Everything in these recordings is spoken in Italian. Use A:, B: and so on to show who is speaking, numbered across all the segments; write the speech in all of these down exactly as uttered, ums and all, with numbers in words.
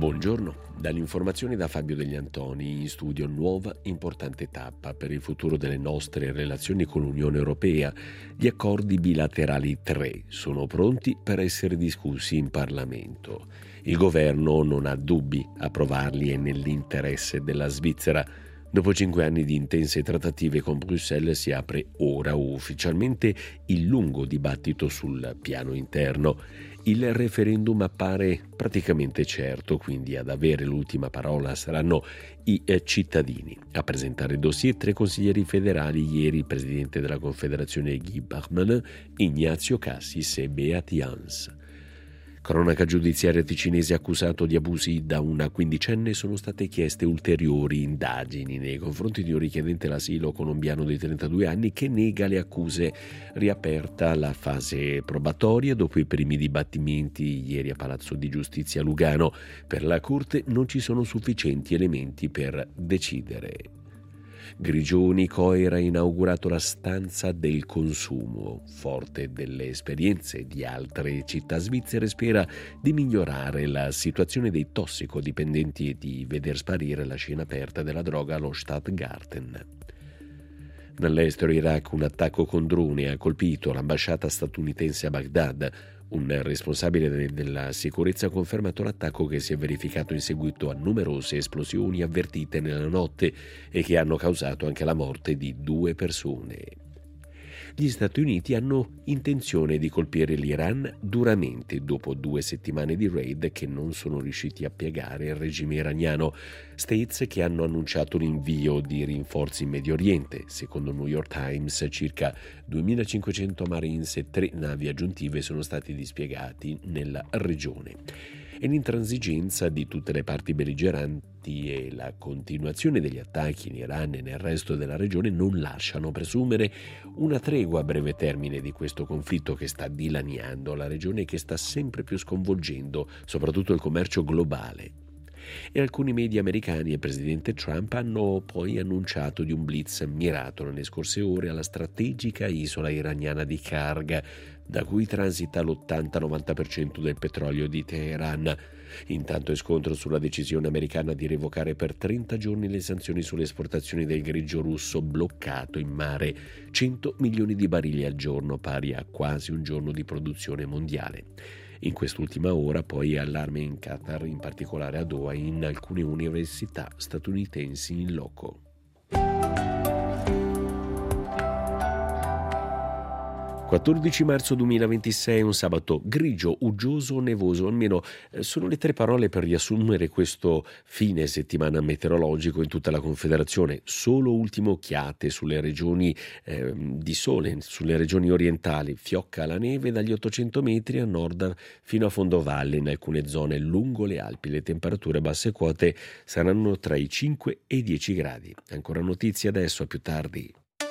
A: Buongiorno, dalle informazioni da Fabio Degli Antoni, in studio nuova importante tappa per il futuro delle nostre relazioni con l'Unione Europea. Gli accordi bilaterali tre sono pronti per essere discussi in Parlamento. Il governo non ha dubbi, approvarli è nell'interesse della Svizzera. Dopo cinque anni di intense trattative con Bruxelles si apre ora ufficialmente il lungo dibattito sul piano interno. Il referendum appare praticamente certo, quindi ad avere l'ultima parola saranno i cittadini. A presentare il dossier tre consiglieri federali, ieri il presidente della Confederazione Guy Parmelin, Ignazio Cassis e Beat Jans. Cronaca giudiziaria ticinese, accusato di abusi da una quindicenne, sono state chieste ulteriori indagini nei confronti di un richiedente l'asilo colombiano di trentadue anni che nega le accuse. Riaperta la fase probatoria dopo i primi dibattimenti ieri a Palazzo di Giustizia a Lugano. Per la Corte non ci sono sufficienti elementi per decidere. Grigioni, Coir ha inaugurato la stanza del consumo. Forte delle esperienze di altre città svizzere, spera di migliorare la situazione dei tossicodipendenti e di veder sparire la scena aperta della droga allo Stadtgarten. Nell'estero Iraq un attacco con droni ha colpito l'ambasciata statunitense a Baghdad. Un responsabile della sicurezza ha confermato l'attacco, che si è verificato in seguito a numerose esplosioni avvertite nella notte e che hanno causato anche la morte di due persone. Gli Stati Uniti hanno intenzione di colpire l'Iran duramente dopo due settimane di raid che non sono riusciti a piegare il regime iraniano. States che hanno annunciato l'invio di rinforzi in Medio Oriente. Secondo il New York Times, circa duemilacinquecento Marines e tre navi aggiuntive sono stati dispiegati nella regione. E l'intransigenza di tutte le parti belligeranti e la continuazione degli attacchi in Iran e nel resto della regione non lasciano presumere una tregua a breve termine di questo conflitto che sta dilaniando la regione e che sta sempre più sconvolgendo soprattutto il commercio globale. E alcuni media americani e il presidente Trump hanno poi annunciato di un blitz mirato nelle scorse ore alla strategica isola iraniana di Karg, da cui transita l'ottanta-novanta per cento del petrolio di Teheran. Intanto è scontro sulla decisione americana di revocare per trenta giorni le sanzioni sulle esportazioni del greggio russo bloccato in mare, cento milioni di barili al giorno, pari a quasi un giorno di produzione mondiale. In quest'ultima ora poi allarme in Qatar, in particolare a Doha, in alcune università statunitensi in loco. quattordici marzo duemilaventisei, un sabato grigio, uggioso, nevoso, almeno eh, sono le tre parole per riassumere questo fine settimana meteorologico in tutta la Confederazione. Solo ultime occhiate sulle regioni eh, di sole, sulle regioni orientali. Fiocca la neve dagli ottocento metri a nord fino a fondovalle in alcune zone lungo le Alpi. Le temperature basse quote saranno tra i cinque e i dieci gradi. Ancora notizie adesso, a più tardi.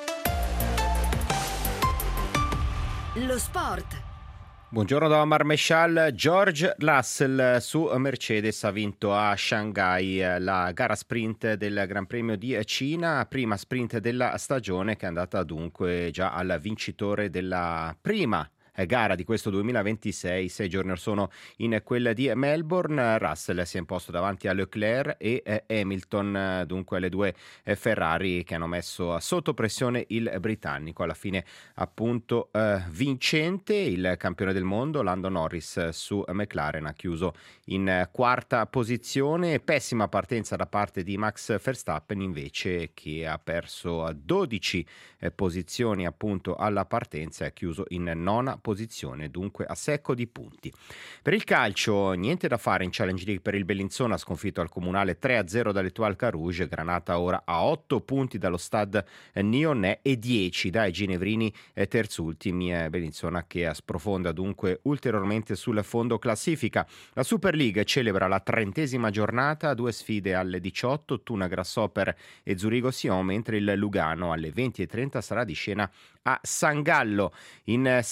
B: Lo sport.
C: Buongiorno da Omar Meshal. George Russell su Mercedes ha vinto a Shanghai la gara sprint del Gran Premio di Cina, prima sprint della stagione, che è andata dunque già al vincitore della prima gara di questo duemilaventisei. Sei giorni or sono in quella di Melbourne. Russell si è imposto davanti a Leclerc e eh, Hamilton, eh, dunque le due eh, Ferrari che hanno messo sotto pressione il britannico. Alla fine appunto eh, vincente il campione del mondo Lando Norris su McLaren ha chiuso in eh, quarta posizione. Pessima partenza da parte di Max Verstappen invece, che ha perso dodici eh, posizioni appunto alla partenza e ha chiuso in nona posizione, dunque a secco di punti. Per il calcio niente da fare in Challenge League per il Bellinzona, sconfitto al Comunale tre a zero dall'Étoile Carouge. Granata ora a otto punti dallo Stade Nyonnais e dieci dai ginevrini terzultimi. Bellinzona che sprofonda dunque ulteriormente sul fondo classifica. La Super League celebra la trentesima giornata, due sfide alle diciotto, Thun Grasshopper e Zurigo Sion, mentre il Lugano alle venti e trenta sarà di scena a San Gallo. In Serie A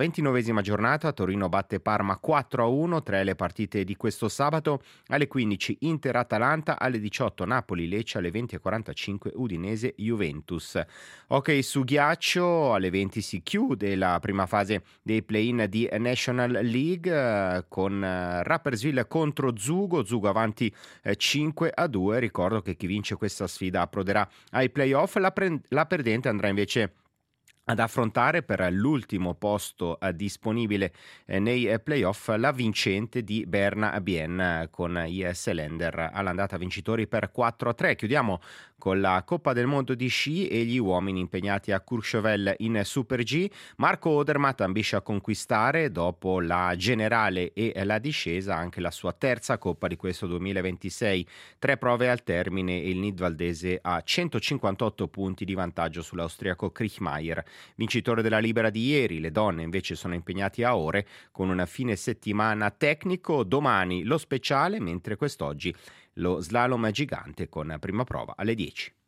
C: ventinovesima giornata, Torino batte Parma quattro a uno, tre le partite di questo sabato, alle quindici Inter-Atalanta, alle diciotto Napoli-Lecce, alle venti e quarantacinque Udinese-Juventus. Ok, su ghiaccio, alle venti si chiude la prima fase dei play-in di National League eh, con eh, Rapperswil contro Zugo, Zugo avanti eh, cinque a due. Ricordo che chi vince questa sfida approderà ai playoff, la, pre- la perdente andrà invece ad affrontare per l'ultimo posto eh, disponibile eh, nei eh, playoff la vincente di Berna Bien eh, con I S Lender all'andata vincitori per quattro a tre. Chiudiamo con la Coppa del Mondo di sci e gli uomini impegnati a Courchevel in Super G. Marco Odermatt ambisce a conquistare, dopo la generale e la discesa, anche la sua terza Coppa di questo duemilaventisei. Tre prove al termine e il nidwaldese ha centocinquantotto punti di vantaggio sull'austriaco Kriechmeier. Vincitore della libera di ieri, le donne invece sono impegnati a ore con una fine settimana tecnico, domani lo speciale, mentre quest'oggi lo slalom gigante con prima prova alle dieci.